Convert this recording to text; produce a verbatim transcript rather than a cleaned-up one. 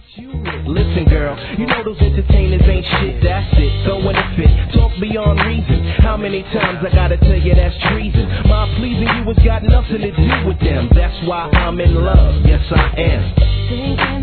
get you with. Listen, girl, you know those entertainers ain't shit, that's it. Throwing a fit, talk beyond reason. How many times I gotta tell you that's treason? My pleasing you has got nothing to do with them. That's why I'm in love, yes I am. Thinking